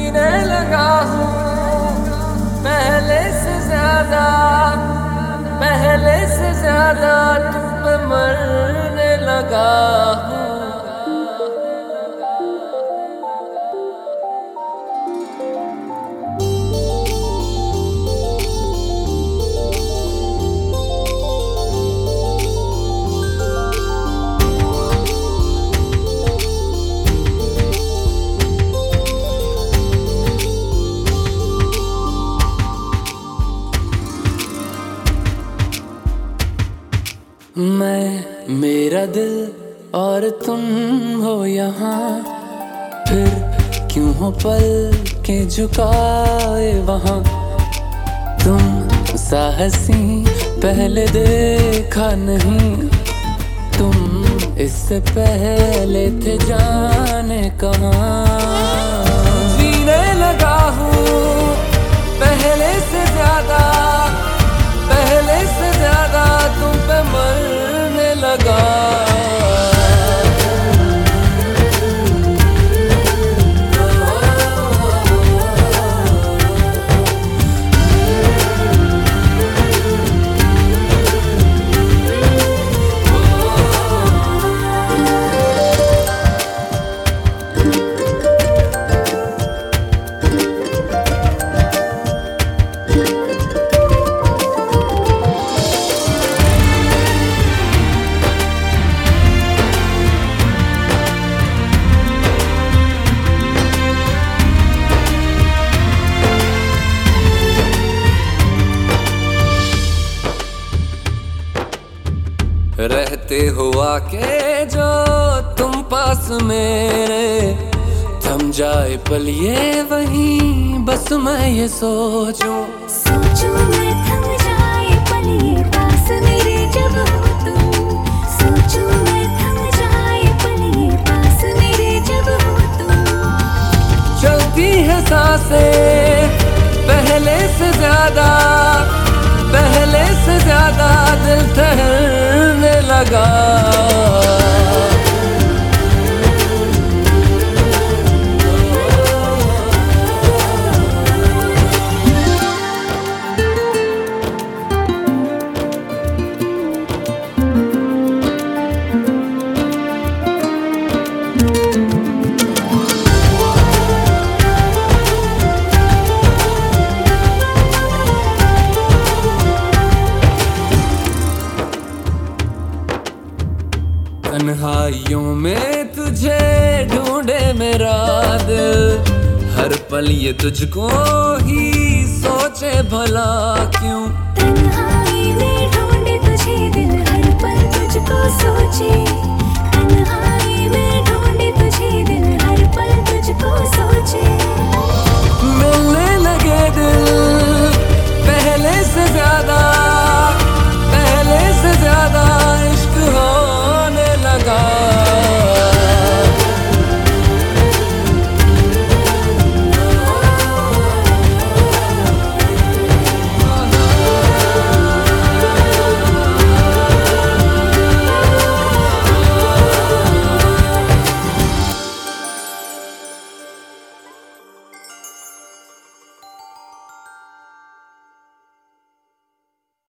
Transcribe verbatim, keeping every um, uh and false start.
जीने लगा हूँ पहले से ज्यादा, पहले से ज्यादा तुम पे मरने लगा हूँ। मैं, मेरा दिल और तुम हो यहाँ, फिर क्यों हो पल के झुकाए वहाँ। तुम साहसी पहले देखा नहीं, तुम इससे पहले थे जाने कहाँ। जीने लगा हूँ पहले से ज्यादा, पहले से ज्यादा तुम पे मरने लगा। रहते हुआ के जो तुम पास मेरे, थम जाए पल ये वहीं बस मैं ये सोचूं। सोचूं मैं थम जाए पल ये पास मेरे जब हो तुम। सोचूं मैं थम जाए पल ये पास मेरे जब हो तुम। चलती है सांसें पहले से ज्यादा, पहले से ज्यादा दिल ठहरने लगा। तन्हाइयों में तुझे ढूंढे मेरा दिल, हर पल ये तुझको ही सोचे भला क्यों। तन्हाई में ढूंढे तुझे दिल, हर पल तुझको सोचे। तन्हाई